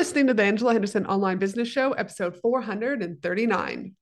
listening to the Angela Henderson Online Business Show, episode 439.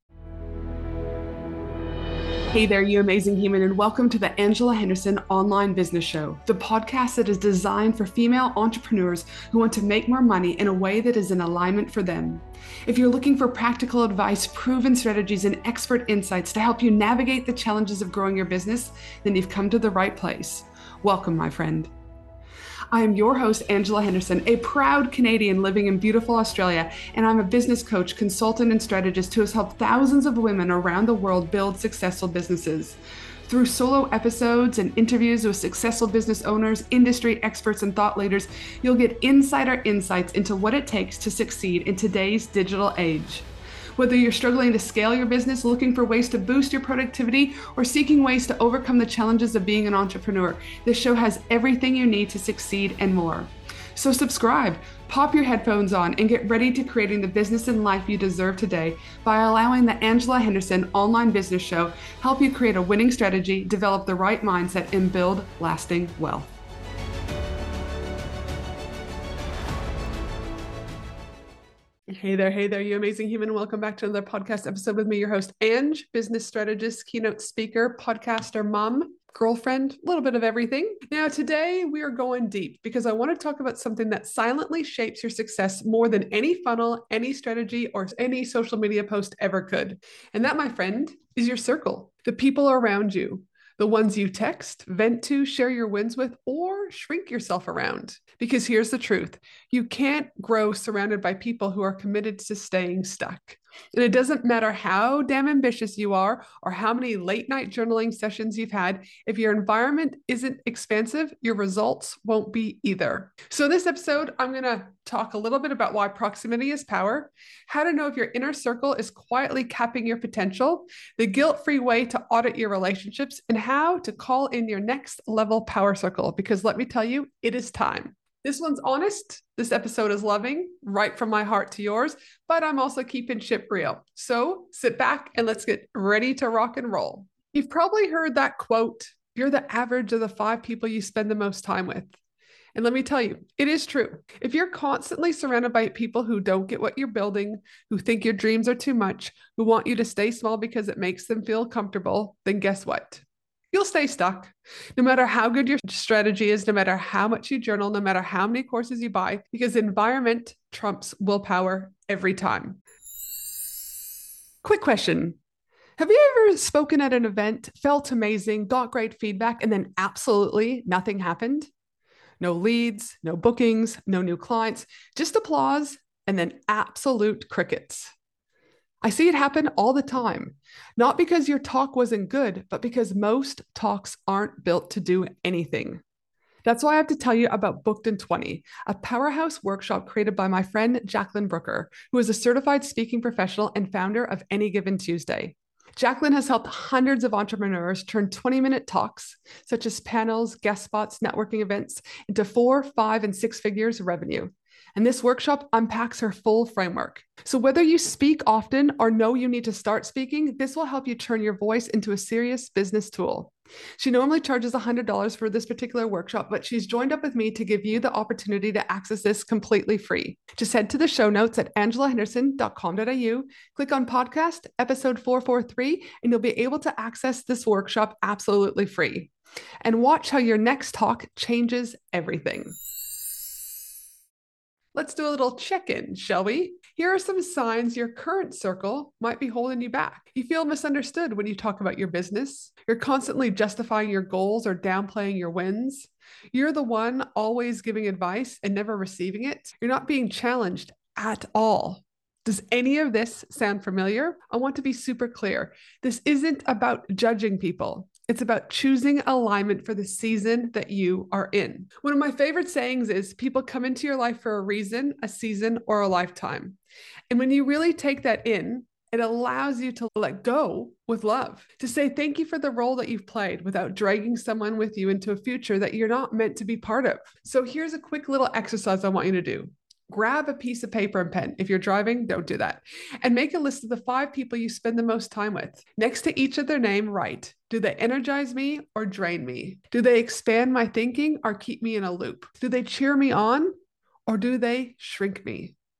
Hey there, you amazing human, and welcome to the Angela Henderson Online Business Show, the podcast that is designed for female entrepreneurs who want to make more money in a way that is in alignment for them. If you're looking for practical advice, proven strategies, and expert insights to help you navigate the challenges of growing your business, then you've come to the right place. Welcome, my friend. I am your host, Angela Henderson, a proud Canadian living in beautiful Australia, and I'm a business coach, consultant, and strategist who has helped thousands of women around the world build successful businesses. Through solo episodes and interviews with successful business owners, industry experts, and thought leaders, you'll get insider insights into what it takes to succeed in today's digital age. Whether you're struggling to scale your business, looking for ways to boost your productivity, or seeking ways to overcome the challenges of being an entrepreneur, this show has everything you need to succeed and more. So subscribe, pop your headphones on, and get ready to creating the business and life you deserve today by allowing the Angela Henderson Online Business Show help you create a winning strategy, develop the right mindset, and build lasting wealth. Hey there, you amazing human. Welcome back to another podcast episode with me, your host, Ange, business strategist, keynote speaker, podcaster, mom, girlfriend, a little bit of everything. Now, today we are going deep because I want to talk about something that silently shapes your success more than any funnel, any strategy, or any social media post ever could. And that, my friend, is your circle, the people around you. The ones you text, vent to, share your wins with, or shrink yourself around. Because here's the truth. You can't grow surrounded by people who are committed to staying stuck. And it doesn't matter how damn ambitious you are or how many late night journaling sessions you've had. If your environment isn't expansive, your results won't be either. So in this episode, I'm going to talk a little bit about why proximity is power, how to know if your inner circle is quietly capping your potential, the guilt-free way to audit your relationships, and how to call in your next level power circle. Because let me tell you, it is time. This one's honest. This episode is loving, right from my heart to yours, but I'm also keeping shit real. So sit back and let's get ready to rock and roll. You've probably heard that quote, you're the average of the 5 people you spend the most time with. And let me tell you, it is true. If you're constantly surrounded by people who don't get what you're building, who think your dreams are too much, who want you to stay small because it makes them feel comfortable, then guess what? You'll stay stuck. No matter how good your strategy is, no matter how much you journal, no matter how many courses you buy, because environment trumps willpower every time. Quick question. Have you ever spoken at an event, felt amazing, got great feedback, and then absolutely nothing happened? No leads, no bookings, no new clients, just applause, and then absolute crickets. I see it happen all the time, not because your talk wasn't good, but because most talks aren't built to do anything. That's why I have to tell you about Booked in 20, a powerhouse workshop created by my friend Jacqueline Brooker, who is a certified speaking professional and founder of Any Given Tuesday. Jacqueline has helped hundreds of entrepreneurs turn 20-minute talks, such as panels, guest spots, networking events, into 4, 5, and 6 figures of revenue. And this workshop unpacks her full framework. So whether you speak often or know you need to start speaking, this will help you turn your voice into a serious business tool. She normally charges $100 for this particular workshop, but she's joined up with me to give you the opportunity to access this completely free. Just head to the show notes at angelahenderson.com.au, click on podcast, episode 443, and you'll be able to access this workshop absolutely free. And watch how your next talk changes everything. Let's do a little check-in, shall we? Here are some signs your current circle might be holding you back. You feel misunderstood when you talk about your business. You're constantly justifying your goals or downplaying your wins. You're the one always giving advice and never receiving it. You're not being challenged at all. Does any of this sound familiar? I want to be super clear. This isn't about judging people. It's about choosing alignment for the season that you are in. One of my favorite sayings is people come into your life for a reason, a season, or a lifetime. And when you really take that in, it allows you to let go with love, to say thank you for the role that you've played without dragging someone with you into a future that you're not meant to be part of. So here's a quick little exercise I want you to do. Grab a piece of paper and pen. If you're driving, don't do that. And make a list of the 5 people you spend the most time with. Next to each of their name, write, do they energize me or drain me? Do they expand my thinking or keep me in a loop? Do they cheer me on or do they shrink me?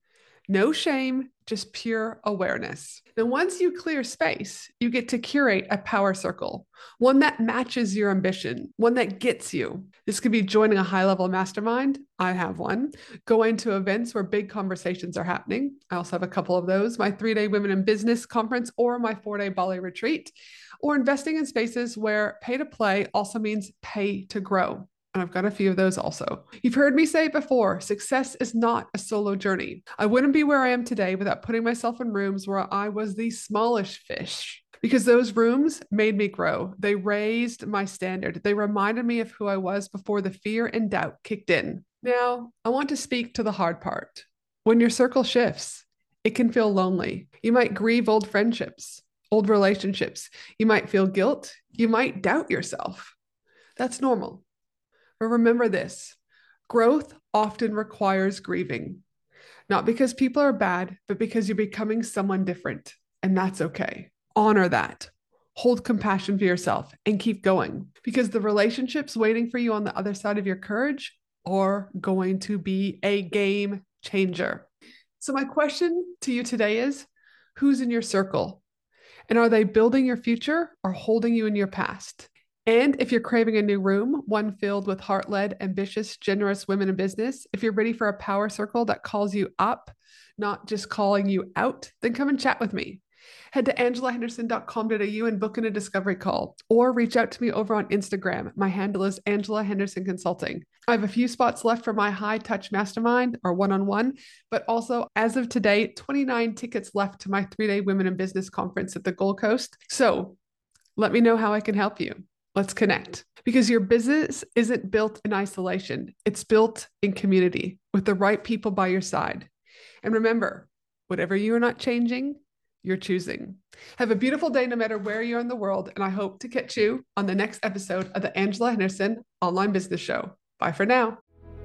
No shame, just pure awareness. Then once you clear space, you get to curate a power circle, one that matches your ambition, one that gets you. This could be joining a high-level mastermind. I have one. Going to events where big conversations are happening. I also have a couple of those. My 3-day Women in Business conference or my 4-day Bali retreat. Or investing in spaces where pay to play also means pay to grow. And I've got a few of those also. You've heard me say it before, success is not a solo journey. I wouldn't be where I am today without putting myself in rooms where I was the smallest fish, because those rooms made me grow. They raised my standard. They reminded me of who I was before the fear and doubt kicked in. Now, I want to speak to the hard part. When your circle shifts, it can feel lonely. You might grieve old friendships, old relationships. You might feel guilt. You might doubt yourself. That's normal. But remember this, growth often requires grieving, not because people are bad, but because you're becoming someone different. And that's okay. Honor that. Hold compassion for yourself and keep going, because the relationships waiting for you on the other side of your courage are going to be a game changer. So my question to you today is, who's in your circle? And are they building your future or holding you in your past? And if you're craving a new room, one filled with heart-led, ambitious, generous women in business, if you're ready for a power circle that calls you up, not just calling you out, then come and chat with me. Head to angelahenderson.com.au and book in a discovery call, or reach out to me over on Instagram. My handle is Angela Henderson Consulting. I have a few spots left for my high touch mastermind or one-on-one, but also as of today, 29 tickets left to my 3-day Women in Business conference at the Gold Coast. So let me know how I can help you. Let's connect, because your business isn't built in isolation. It's built in community with the right people by your side. And remember, whatever you are not changing, you're choosing. Have a beautiful day no matter where you are in the world. And I hope to catch you on the next episode of the Angela Henderson Online Business Show. Bye for now.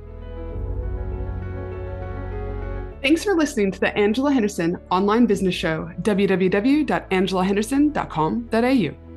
Thanks for listening to the Angela Henderson Online Business Show, www.angelahenderson.com.au.